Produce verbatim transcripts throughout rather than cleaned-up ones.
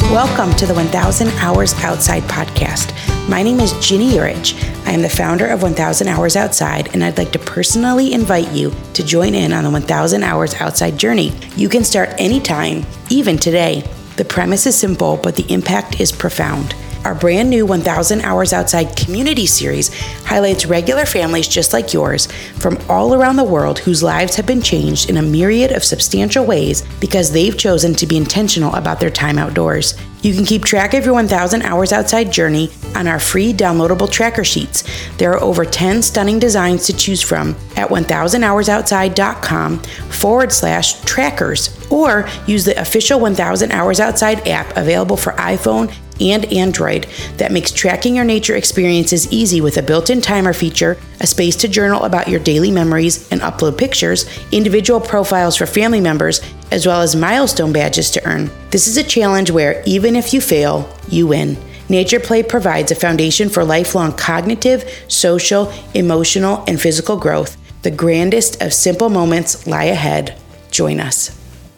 Welcome to the one thousand Hours Outside podcast. My name is Ginny Urich. I am the founder of one thousand Hours Outside, and I'd like to personally invite you to join in on the one thousand Hours Outside journey. You can start anytime, even today. The premise is simple, but the impact is profound. Our brand new one thousand Hours Outside community series highlights regular families just like yours from all around the world whose lives have been changed in a myriad of substantial ways because they've chosen to be intentional about their time outdoors. You can keep track of your one thousand Hours Outside journey on our free downloadable tracker sheets. There are over ten stunning designs to choose from at one thousand hours outside dot com forward slash trackers, or use the official one thousand Hours Outside app available for iPhone and Android that makes tracking your nature experiences easy with a built-in timer feature, a space to journal about your daily memories and upload pictures, individual profiles for family members, as well as milestone badges to earn. This is a challenge where even if you fail, you win. Nature Play provides a foundation for lifelong cognitive, social, emotional, and physical growth. The grandest of simple moments lie ahead. Join us.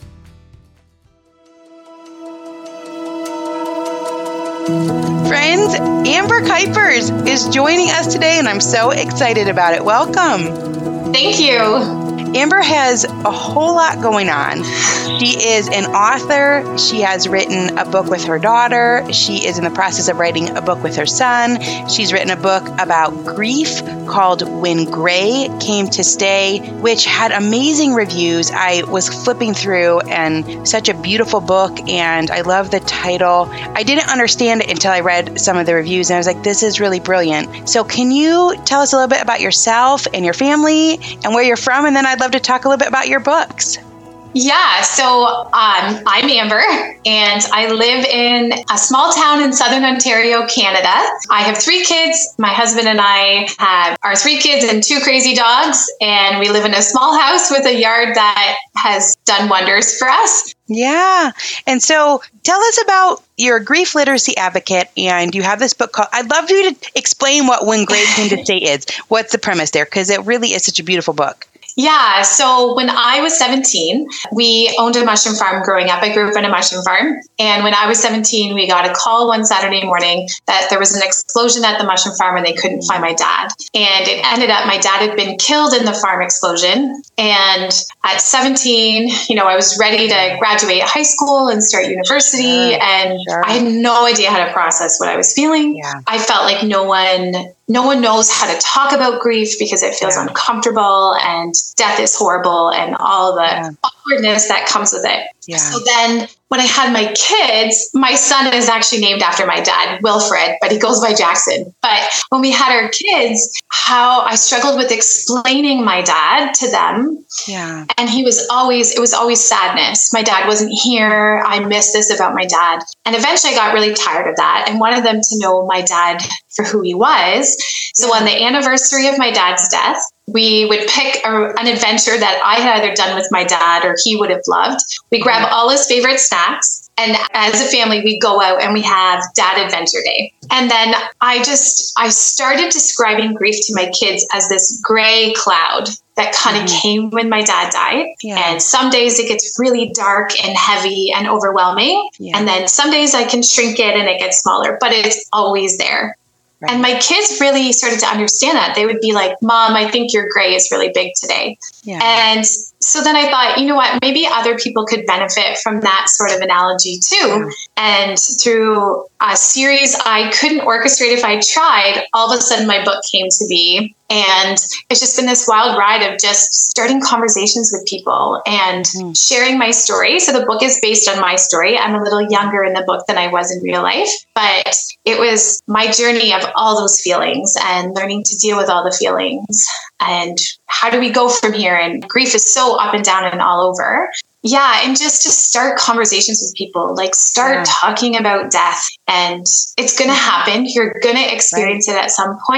Friends, Amber Kuipers is joining us today, and I'm so excited about it. Welcome. Thank you. Amber has a whole lot going on. She is an author. She has written a book with her daughter. She is in the process of writing a book with her son. She's written a book about grief called When Gray Came to Stay, which had amazing reviews. I was flipping through, and such a beautiful book, and I love the title. I didn't understand it until I read some of the reviews, and I was like, this is really brilliant. So can you tell us a little bit about yourself and your family and where you're from? And then I'd love to talk a little bit about your books. Yeah, so um, I'm Amber, and I live in a small town in southern Ontario, Canada. I have three kids. My husband and I have our three kids and two crazy dogs, and we live in a small house with a yard that has done wonders for us. Yeah. And so tell us about your grief literacy advocate, and you have this book called, I'd love you to explain what When Gray Came to Stay is. What's the premise there? Because it really is such a beautiful book. Yeah. So when I was seventeen, we owned a mushroom farm growing up. I grew up on a mushroom farm. And when I was seventeen, we got a call one Saturday morning that there was an explosion at the mushroom farm and they couldn't find my dad. And it ended up, my dad had been killed in the farm explosion. And at seventeen, you know, I was ready to graduate high school and start university. Sure, and sure. I had no idea how to process what I was feeling. Yeah. I felt like no one No one knows how to talk about grief because it feels yeah. uncomfortable, and death is horrible, and all the yeah. awkwardness that comes with it. Yeah. So then when I had my kids, my son is actually named after my dad, Wilfred, but he goes by Jackson. But when we had our kids, how I struggled with explaining my dad to them. Yeah. And he was always, it was always sadness. My dad wasn't here. I miss this about my dad. And eventually I got really tired of that and wanted them to know my dad for who he was. So on the anniversary of my dad's death, we would pick a, an adventure that I had either done with my dad or he would have loved. We grab all his favorite snacks, and as a family, we go out and we have Dad Adventure Day. And then I just, I started describing grief to my kids as this gray cloud that kind of mm-hmm. came when my dad died. Yeah. And some days it gets really dark and heavy and overwhelming. Yeah. And then some days I can shrink it and it gets smaller, but it's always there. Right. And my kids really started to understand that. They would be like, Mom, I think your gray is really big today. Yeah. And so then I thought, you know what, maybe other people could benefit from that sort of analogy too. Yeah. And through a series I couldn't orchestrate if I tried, all of a sudden my book came to be. And it's just been this wild ride of just starting conversations with people and mm. sharing my story. So the book is based on my story. I'm a little younger in the book than I was in real life, but it was my journey of all those feelings and learning to deal with all the feelings. And how do we go from here? And grief is so up and down and all over. Yeah. And just to start conversations with people, like start yeah. talking about death, and it's going to happen. You're going to experience right. it at some point.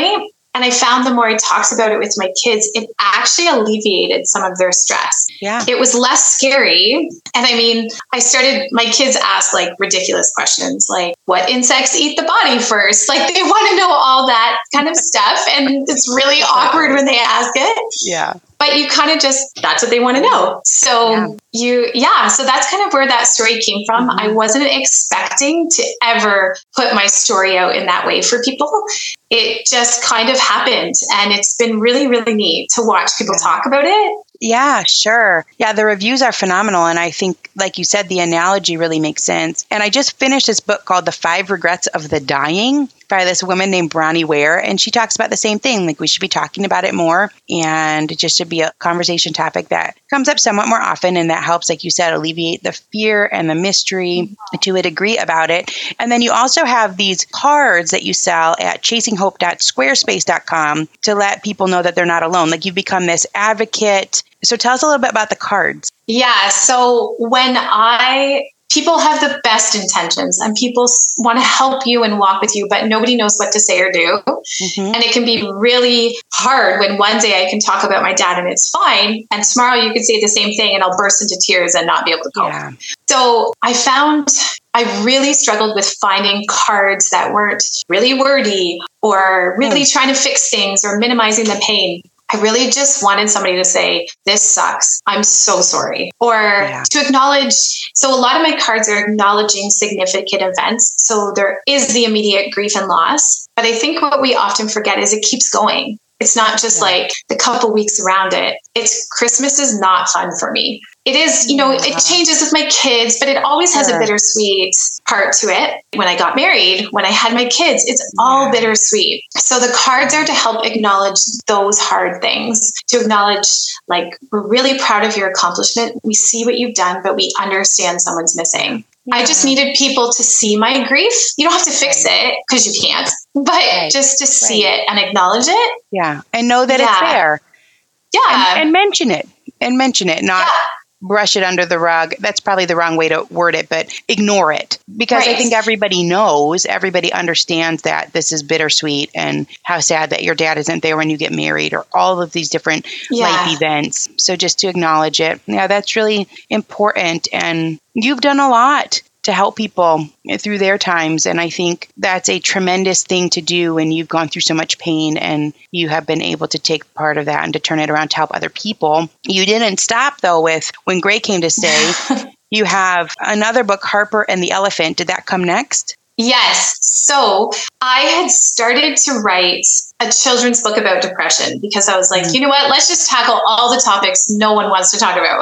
And I found the more I talked about it with my kids, it actually alleviated some of their stress. Yeah. It was less scary. And I mean, I started, my kids asked like ridiculous questions, like what insects eat the body first? Like they want to know all that kind of stuff. And it's really awkward when they ask it. Yeah. But you kind of just, that's what they want to know. So yeah. you, yeah. So that's kind of where that story came from. Mm-hmm. I wasn't expecting to ever put my story out in that way for people. It just kind of happened. And it's been really, really neat to watch people yeah. talk about it. Yeah, sure. Yeah, the reviews are phenomenal. And I think, like you said, the analogy really makes sense. And I just finished this book called The Five Regrets of the Dying by this woman named Bronnie Ware. And she talks about the same thing. Like we should be talking about it more. And it just should be a conversation topic that comes up somewhat more often. And that helps, like you said, alleviate the fear and the mystery to a degree about it. And then you also have these cards that you sell at chasing hope dot squarespace dot com to let people know that they're not alone. Like you've become this advocate. So tell us a little bit about the cards. Yeah. So when I, people have the best intentions and people want to help you and walk with you, but nobody knows what to say or do. Mm-hmm. And it can be really hard when one day I can talk about my dad and it's fine. And tomorrow you could say the same thing and I'll burst into tears and not be able to cope. Yeah. So I found I really struggled with finding cards that weren't really wordy or really mm. trying to fix things or minimizing the pain. I really just wanted somebody to say, this sucks. I'm so sorry. Or yeah. to acknowledge. So a lot of my cards are acknowledging significant events. So there is the immediate grief and loss. But I think what we often forget is it keeps going. It's not just yeah. like the couple weeks around it. It's Christmas is not fun for me. It is, you know, yeah. it changes with my kids, but it always has sure. a bittersweet part to it. When I got married, when I had my kids, it's all yeah. bittersweet. So the cards are to help acknowledge those hard things, to acknowledge like, we're really proud of your accomplishment. We see what you've done, but we understand someone's missing. Yeah. I just needed people to see my grief. You don't have to fix right. it because you can't, but right. just to see right. it and acknowledge it. Yeah. And know that yeah. it's there. Yeah. And, and mention it and mention it, not yeah. brush it under the rug. That's probably the wrong way to word it, but ignore it. Because right. I think everybody knows, everybody understands that this is bittersweet and how sad that your dad isn't there when you get married or all of these different yeah. life events. So just to acknowledge it. Yeah, that's really important. And you've done a lot to help people through their times. And I think that's a tremendous thing to do when you've gone through so much pain and you have been able to take part of that and to turn it around to help other people. You didn't stop, though, with When Gray Came to Stay. You have another book, Harper and the Elephant. Did that come next? Yes. So I had started to write a children's book about depression because I was like, you know what, let's just tackle all the topics no one wants to talk about.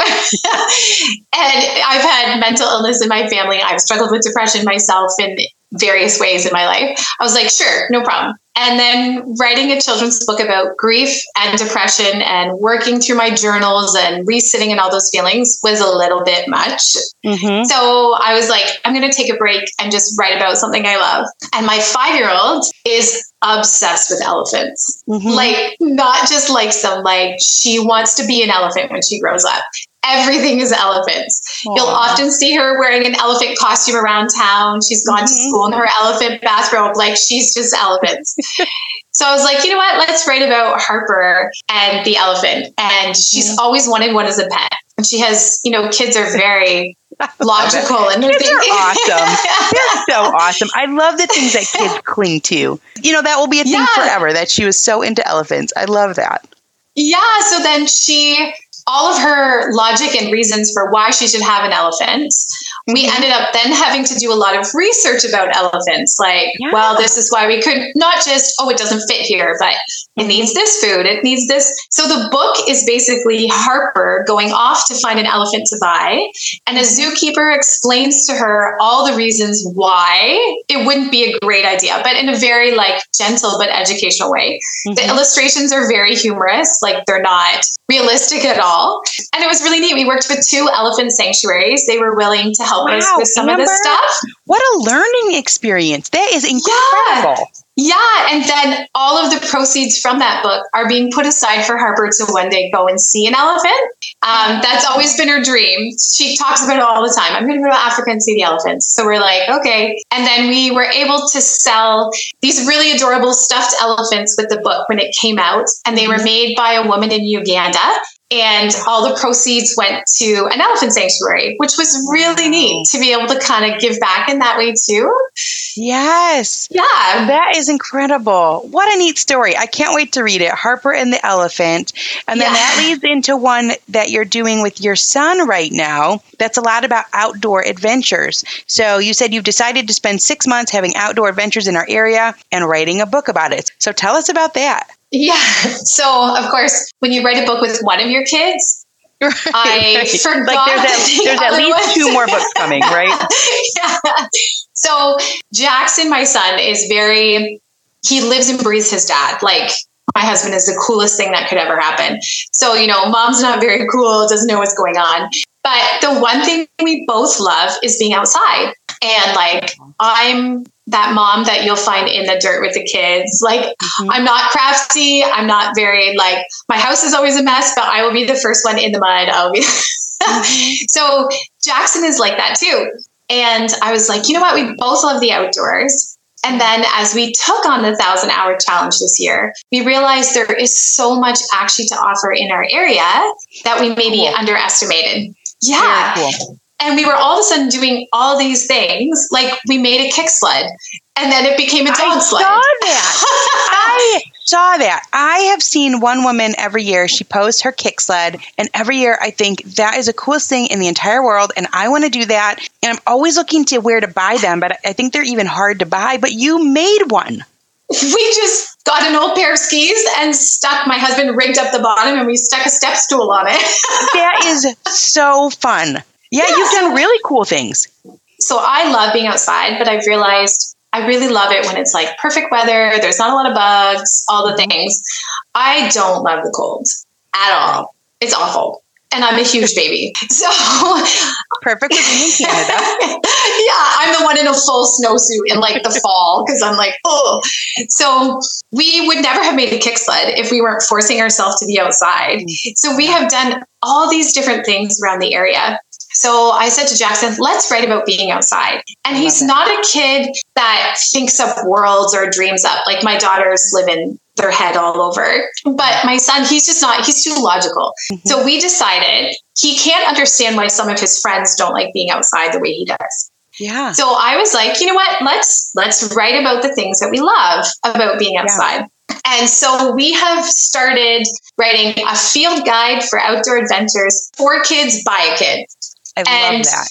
And I've had mental illness in my family. I've struggled with depression myself in various ways in my life. I was like, sure, no problem. And then writing a children's book about grief and depression and working through my journals and re-sitting in all those feelings was a little bit much. Mm-hmm. So I was like, I'm going to take a break and just write about something I love. And my five-year-old is obsessed with elephants. Mm-hmm. Like, not just likes them, like she wants to be an elephant when she grows up. Everything is elephants. Aww. You'll often see her wearing an elephant costume around town. She's gone mm-hmm. to school in her elephant bathrobe. Like she's just elephants. So I was like, you know what? Let's write about Harper and the elephant. And she's mm-hmm. always wanted one as a pet. And she has, you know, kids are very logical and kids are awesome. They're so awesome. I love the things that kids cling to. You know, that will be a thing yeah. forever, that she was so into elephants. I love that. Yeah. So then she... all of her logic and reasons for why she should have an elephant. We ended up then having to do a lot of research about elephants. Like, yeah. well, this is why we could not just, oh, it doesn't fit here, but it needs this food. It needs this. So the book is basically Harper going off to find an elephant to buy. And a zookeeper explains to her all the reasons why it wouldn't be a great idea, but in a very like gentle but educational way. Mm-hmm. The illustrations are very humorous. Like they're not realistic at all. And it was really neat. We worked with two elephant sanctuaries. They were willing to help wow, us with some Amber, of this stuff. What a learning experience. That is incredible. Yeah. And then all of the proceeds from that book are being put aside for Harper to one day go and see an elephant. Um, that's always been her dream. She talks about it all the time. I'm going to go to Africa and see the elephants. So we're like, okay. And then we were able to sell these really adorable stuffed elephants with the book when it came out. And they were made by a woman in Uganda. And all the proceeds went to an elephant sanctuary, which was really neat to be able to kind of give back in that way too. Yes. Yeah. That is incredible. What a neat story. I can't wait to read it. Harper and the Elephant. And then yeah. that leads into one that you're doing with your son right now. That's a lot about outdoor adventures. So you said you've decided to spend six months having outdoor adventures in our area and writing a book about it. So tell us about that. Yeah. So, of course, when you write a book with one of your kids, right, I right. forgot. Like there's at, there's at least two more books coming, right? Yeah. So Jackson, my son, is very, he lives and breathes his dad. Like, my husband is the coolest thing that could ever happen. So, you know, mom's not very cool, doesn't know what's going on. But the one thing we both love is being outside. And like, I'm that mom that you'll find in the dirt with the kids. Like, mm-hmm. I'm not crafty. I'm not very like, my house is always a mess, but I will be the first one in the mud. I'll be. So Jackson is like that too. And I was like, you know what? We both love the outdoors. And then as we took on the thousand hour challenge this year, we realized there is so much actually to offer in our area that we maybe cool. underestimated. Yeah. Cool. And we were all of a sudden doing all these things. Like, we made a kick sled and then it became a dog I sled. Saw that. I saw that. I have seen one woman every year. She posts her kick sled. And every year I think that is the coolest thing in the entire world. And I want to do that. And I'm always looking to where to buy them. But I think they're even hard to buy. But you made one. We just got an old pair of skis and stuck, my husband rigged up the bottom and we stuck a step stool on it. That is so fun. Yeah, yeah, you've done really cool things. So I love being outside, but I've realized I really love it when it's like perfect weather. There's not a lot of bugs, all the things. I don't love the cold at all. It's awful. And I'm a huge baby. So perfect for being in Canada. Yeah, I'm the one in a full snowsuit in like the fall because I'm like, oh. So we would never have made a kick sled if we weren't forcing ourselves to be outside. So we have done all these different things around the area. So I said to Jackson, let's write about being outside. And he's not a kid that thinks up worlds or dreams up. Like, my daughters live in their head all over. But my son, he's just not, he's too logical. Mm-hmm. So we decided he can't understand why some of his friends don't like being outside the way he does. Yeah. So I was like, you know what, let's, let's write about the things that we love about being outside. Yeah. And so we have started writing a field guide for outdoor adventures for kids by a kid. I and love that.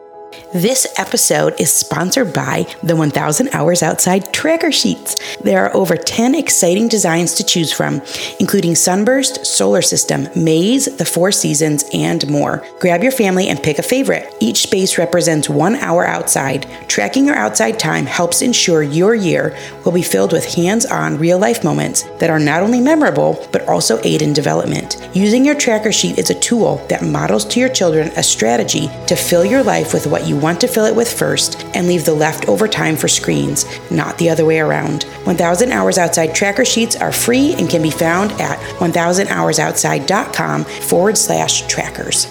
This episode is sponsored by the one thousand Hours Outside Tracker Sheets. There are over ten exciting designs to choose from, including Sunburst, Solar System, Maze, the Four Seasons, and more. Grab your family and pick a favorite. Each space represents one hour outside. Tracking your outside time helps ensure your year will be filled with hands-on, real-life moments that are not only memorable, but also aid in development. Using your tracker sheet is a tool that models to your children a strategy to fill your life with what you want to fill it with first and leave the leftover time for screens, not the other way around. one thousand Hours Outside tracker sheets are free and can be found at one thousand hours outside dot com forward slash trackers.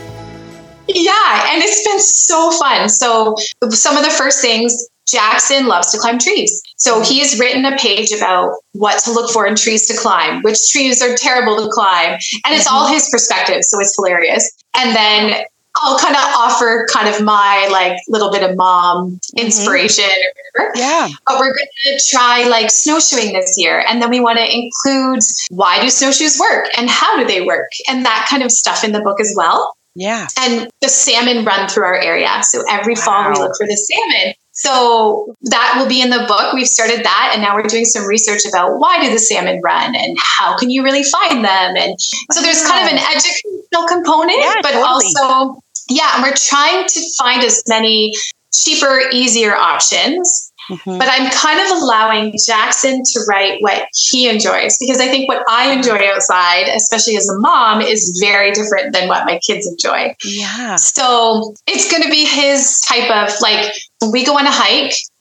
Yeah, and it's been so fun. So some of the first things, Jackson loves to climb trees. So he has written a page about what to look for in trees to climb, which trees are terrible to climb. And it's all his perspective, so it's hilarious. And then I'll kind of offer kind of my like little bit of mom inspiration mm-hmm. or whatever. Yeah. But we're going to try like snowshoeing this year. And then we want to include why do snowshoes work and how do they work and that kind of stuff in the book as well. Yeah. And the salmon run through our area. So every wow. fall we look for the salmon. So that will be in the book. We've started that. And now we're doing some research about why do the salmon run and how can you really find them? And so there's kind of an educational component, yeah, but totally. also, yeah, and we're trying to find as many cheaper, easier options. Mm-hmm. But I'm kind of allowing Jackson to write what he enjoys, because I think what I enjoy outside, especially as a mom, is very different than what my kids enjoy. Yeah. So it's going to be his type of like, when we go on a hike,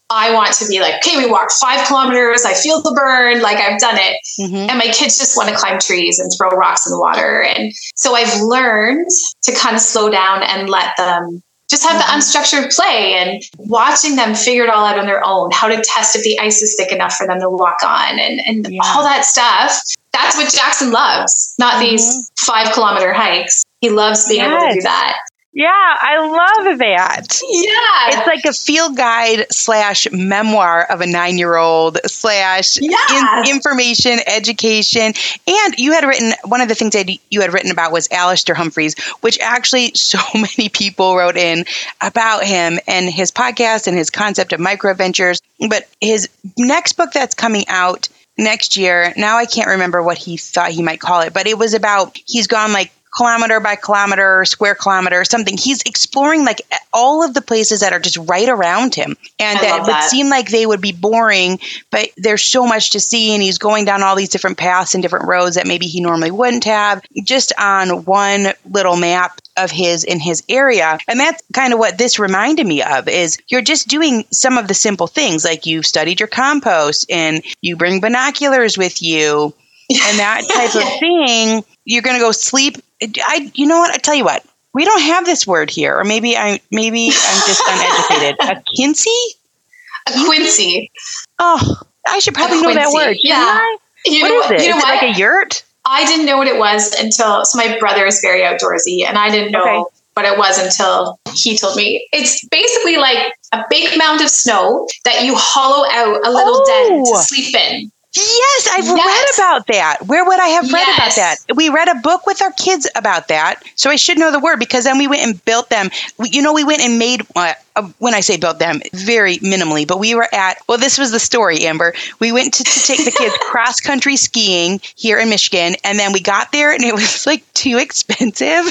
I want to be like, okay, we walked five kilometers. I feel the burn. Like I've done it. Mm-hmm. And my kids just want to climb trees and throw rocks in the water. And so I've learned to kind of slow down and let them just have the unstructured play and watching them figure it all out on their own, how to test if the ice is thick enough for them to walk on and, and yeah. all that stuff. That's what Jackson loves, not mm-hmm. these five kilometer hikes. He loves being yes. able to do that. Yeah, I love that. Yeah. It's like a field guide slash memoir of a nine-year-old slash yeah. in- information, education. And you had written, one of the things that you had written about was Alistair Humphreys, which actually so many people wrote in about him and his podcast and his concept of microadventures. But his next book that's coming out next year, now I can't remember what he thought he might call it, but it was about, he's gone like kilometer by kilometer, square kilometer, something. He's exploring like all of the places that are just right around him. And I that love would that. seem like they would be boring, but there's so much to see. And he's going down all these different paths and different roads that maybe he normally wouldn't have, just on one little map of his in his area. And that's kind of what this reminded me of, is you're just doing some of the simple things, like you've studied your compost and you bring binoculars with you and that type of thing. You're going to go sleep. I, you know what? I tell you what, we don't have this word here, or maybe I, maybe I'm just uneducated. A Quincy? A Quincy. Oh, I should probably know that word. Yeah. I? You what know is it? You know is what? it like a yurt? I didn't know what it was until, so my brother is very outdoorsy, and I didn't know okay. what it was until he told me. It's basically like a big mound of snow that you hollow out a little oh. den to sleep in. Yes, I've yes. read about that. Where would I have read yes. about that? We read a book with our kids about that. So I should know the word, because then we went and built them. We, you know, we went and made, uh, uh, when I say built them, very minimally, but we were at, well, this was the story, Amber. We went to, to take the kids cross-country skiing here in Michigan, and then we got there, and it was like too expensive. or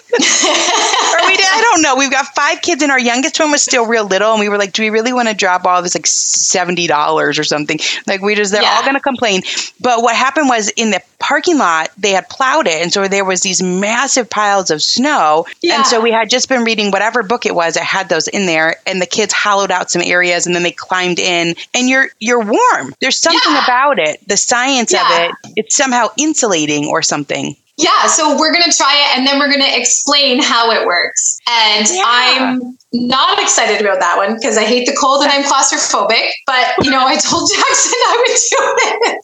we did, I don't know. We've got five kids, and our youngest one was still real little, and we were like, do we really want to drop all this, like seventy dollars or something? Like, we just, they're yeah. all going to complain. But what happened was, in the parking lot, they had plowed it, and so there was these massive piles of snow. Yeah. And so we had just been reading whatever book it was that had those in there, and the kids hollowed out some areas, and then they climbed in, and you're you're warm. There's something yeah. about it, the science yeah. of it. It's somehow insulating or something. Yeah, so we're going to try it, and then we're going to explain how it works. And yeah. I'm not excited about that one because I hate the cold and I'm claustrophobic. But, you know, I told Jackson I would do it.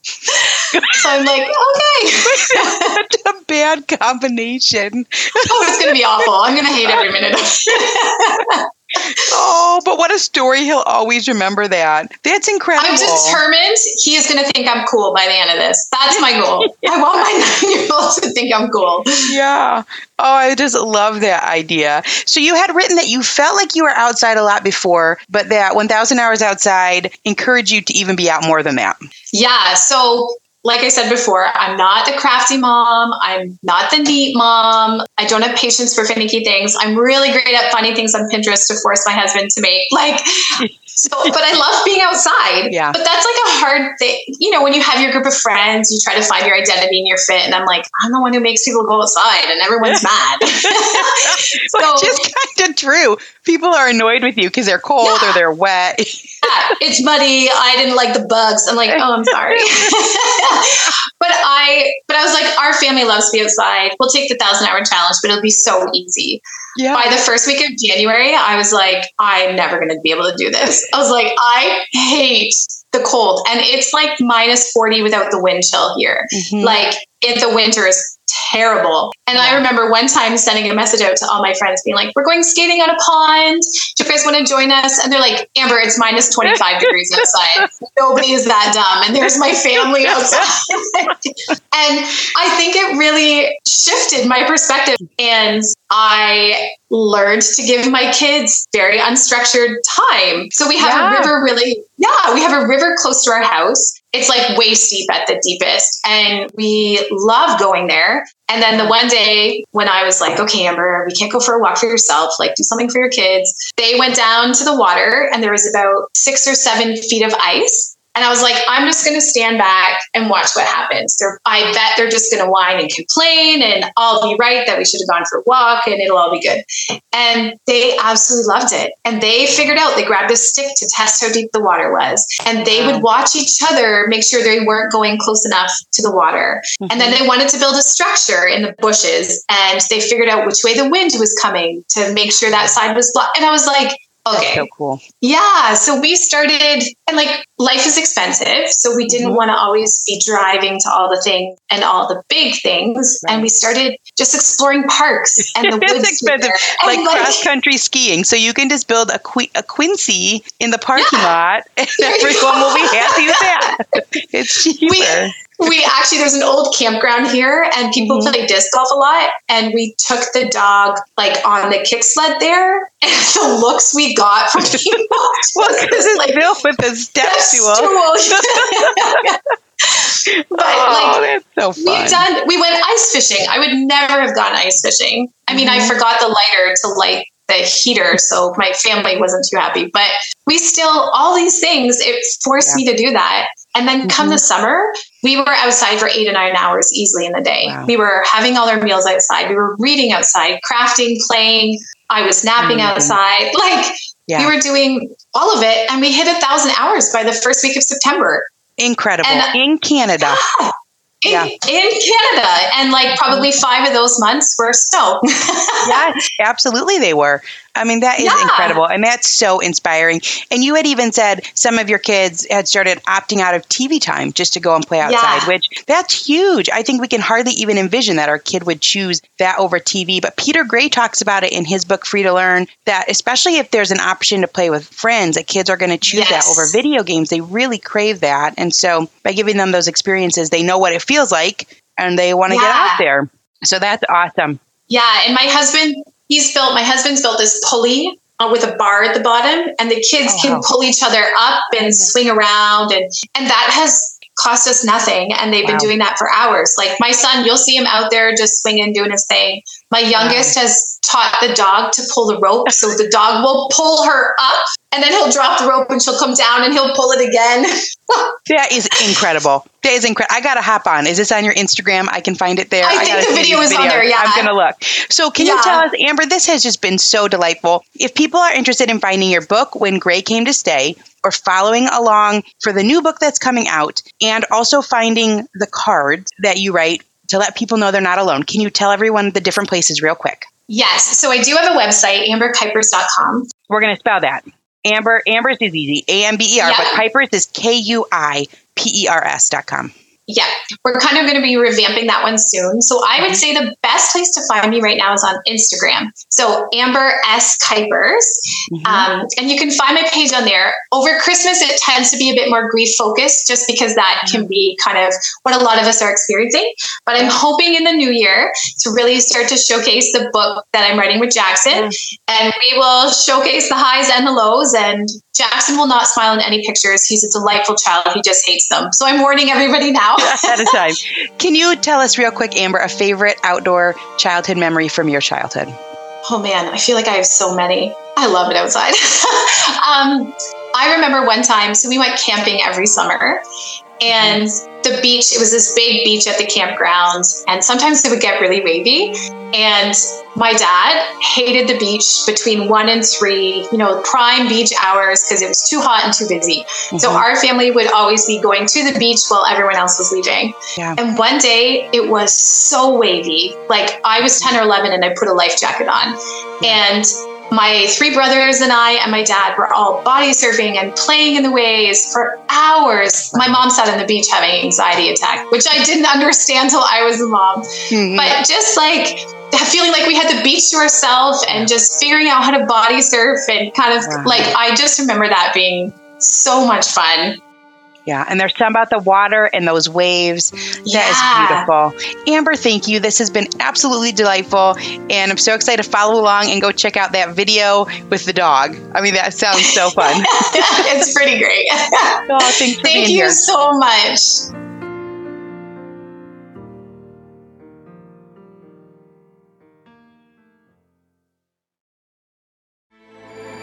So I'm like, okay. Such a bad combination. Oh, it's going to be awful. I'm going to hate every minute of it. Oh, but what a story. He'll always remember that. That's incredible. I'm determined he is going to think I'm cool by the end of this. That's my goal. yeah. I want my nine-year-old to think I'm cool. Yeah. Oh, I just love that idea. So you had written that you felt like you were outside a lot before, but that one thousand Hours Outside encouraged you to even be out more than that. Yeah. So like I said before, I'm not the crafty mom. I'm not the neat mom. I don't have patience for finicky things. I'm really great at finding things on Pinterest to force my husband to make. Like, so, but I love being outside. Yeah. But that's like a hard thing. You know, when you have your group of friends, you try to find your identity and your fit. And I'm like, I'm the one who makes people go outside and everyone's mad. So, which is kind of true. People are annoyed with you because they're cold yeah. or they're wet. Yeah, it's muddy. I didn't like the bugs. I'm like, oh, I'm sorry. but I, but I was like, our family loves to be outside. We'll take the thousand hour challenge, but it'll be so easy. Yeah. By the first week of January, I was like, I'm never going to be able to do this. I was like, I hate the cold. And it's like minus forty without the wind chill here. Mm-hmm. Like in the winter is terrible. And yeah. I remember one time sending a message out to all my friends being like, we're going skating on a pond. Do you guys want to join us? And they're like, Amber, it's minus twenty-five degrees outside. Nobody is that dumb. And there's my family outside. And I think it really shifted my perspective. And I learned to give my kids very unstructured time. So we have yeah. a river really, yeah, we have a river close to our house. It's like waist deep at the deepest. And we love going there. And then the one day when I was like, okay, Amber, we can't go for a walk for yourself, like do something for your kids. They went down to the water and there was about six or seven feet of ice. And I was like, I'm just going to stand back and watch what happens. They're, I bet they're just going to whine and complain, and I'll be right that we should have gone for a walk and it'll all be good. And they absolutely loved it. And they figured out, they grabbed a stick to test how deep the water was. And they would watch each other, make sure they weren't going close enough to the water. Mm-hmm. And then they wanted to build a structure in the bushes, and they figured out which way the wind was coming to make sure that side was blocked. And I was like, okay. That's so cool. Yeah. So we started, and like life is expensive. So we didn't mm-hmm. want to always be driving to all the things and all the big things. Right. And we started just exploring parks and the woods. It's expensive. Like, like cross country skiing. So you can just build a, qu- a Quincy in the parking yeah. lot, and everyone will be happy with that. It's cheaper. We, We actually, there's an old campground here, and people mm-hmm. play disc golf a lot. And we took the dog like on the kick sled there, and the looks we got from people. Well, because it's like, built with a step stool. But oh, like, that's so fun. We've done, we went ice fishing. I would never have gone ice fishing. I mean, mm-hmm. I forgot the lighter to light the heater, so my family wasn't too happy. But we still, all these things, it forced yeah. me to do that. And then mm-hmm. come the summer, we were outside for eight to nine hours easily in the day. Wow. We were having all our meals outside. We were reading outside, crafting, playing. I was napping mm-hmm. outside. Like yeah. we were doing all of it. And we hit a thousand hours by the first week of September. Incredible. And, in Canada. Yeah. In, yeah. in Canada. And like probably five of those months were snow. Yeah, absolutely they were. I mean, that is yeah. incredible. And that's so inspiring. And you had even said some of your kids had started opting out of T V time just to go and play outside, yeah. which that's huge. I think we can hardly even envision that our kid would choose that over T V. But Peter Gray talks about it in his book, Free to Learn, that especially if there's an option to play with friends, that kids are going to choose yes. that over video games. They really crave that. And so by giving them those experiences, they know what it feels like and they want to yeah. get out there. So that's awesome. Yeah. And my husband, he's built, my husband's built this pulley uh, with a bar at the bottom, and the kids oh, can wow. pull each other up and swing around. And, and that has cost us nothing. And they've wow. been doing that for hours. Like my son, you'll see him out there just swinging, doing his thing. My youngest wow. has taught the dog to pull the rope. So the dog will pull her up, and then he'll drop the rope and she'll come down and he'll pull it again. That is incredible. That is incredible. I got to hop on. Is this on your Instagram? I can find it there. I, I think the video is on there, yeah. I'm going to look. So can yeah. you tell us, Amber, this has just been so delightful. If people are interested in finding your book, When Gray Came to Stay, or following along for the new book that's coming out, and also finding the cards that you write to let people know they're not alone, can you tell everyone the different places real quick? Yes. So I do have a website, amber kuipers dot com. We're going to spell that. Amber, Amber's is easy, A M B E R, yeah. but Kuipers is K U I P E R S dot com. Yeah, we're kind of going to be revamping that one soon. So I would say the best place to find me right now is on Instagram. So Amber S. Kuipers. Mm-hmm. Um, and you can find my page on there. Over Christmas, it tends to be a bit more grief focused just because that can be kind of what a lot of us are experiencing. But I'm hoping in the new year to really start to showcase the book that I'm writing with Jackson. Mm-hmm. And we will showcase the highs and the lows. And Jackson will not smile in any pictures. He's a delightful child. He just hates them. So I'm warning everybody now. At a time. Can you tell us real quick, Amber, a favorite outdoor childhood memory from your childhood? Oh man, I feel like I have so many. I love it outside. um, I remember one time, so we went camping every summer, and the beach, it was this big beach at the campground, and sometimes it would get really wavy. And my dad hated the beach between one and three, you know, prime beach hours, because it was too hot and too busy. Mm-hmm. So our family would always be going to the beach while everyone else was leaving. Yeah. And one day it was so wavy. Like I was ten or eleven and I put a life jacket on. And my three brothers and I and my dad were all body surfing and playing in the waves for hours. My mom sat on the beach having an anxiety attack, which I didn't understand till I was a mom. Mm-hmm. But just like feeling like we had the beach to ourselves and just figuring out how to body surf and kind of wow. like, I just remember that being so much fun. Yeah. And there's something about the water and those waves. That yeah. is beautiful. Amber, thank you. This has been absolutely delightful. And I'm so excited to follow along and go check out that video with the dog. I mean, that sounds so fun. It's pretty great. Oh, thanks for thank being you here. so much.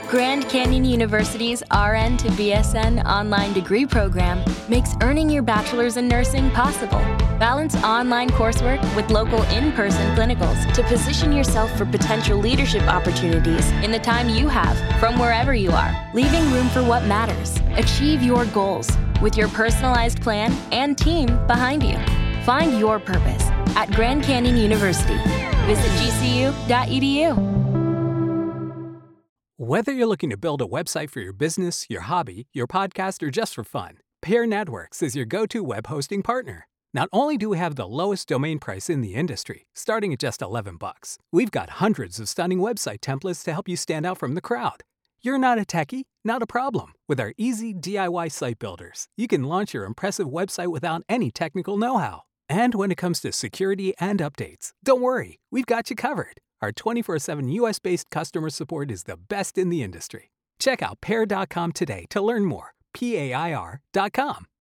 Grand Canyon University's R N to B S N online degree program makes earning your bachelor's in nursing possible. Balance online coursework with local in-person clinicals to position yourself for potential leadership opportunities in the time you have from wherever you are, leaving room for what matters. Achieve your goals with your personalized plan and team behind you. Find your purpose at Grand Canyon University. Visit G C U dot E D U. Whether you're looking to build a website for your business, your hobby, your podcast, or just for fun, Pair Networks is your go-to web hosting partner. Not only do we have the lowest domain price in the industry, starting at just eleven bucks, we've got hundreds of stunning website templates to help you stand out from the crowd. You're not a techie? Not a problem. With our easy D I Y site builders, you can launch your impressive website without any technical know-how. And when it comes to security and updates, don't worry, we've got you covered. Our twenty-four seven U S-based customer support is the best in the industry. Check out pair dot com today to learn more. P A I R dot com.